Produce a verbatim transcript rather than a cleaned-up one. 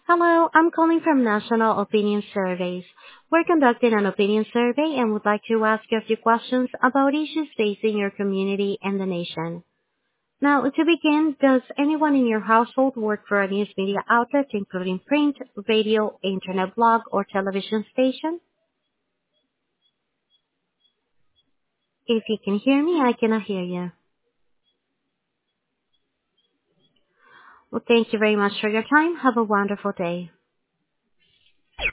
Hello, I'm calling from National Opinion Surveys. We're conducting an opinion survey and would like to ask you a few questions about issues facing your community and the nation. Now, to begin, does anyone in your household work for a news media outlet, including print, radio, internet blog, or television station? If you can hear me, I cannot hear you. Well, thank you very much for your time. Have a wonderful day.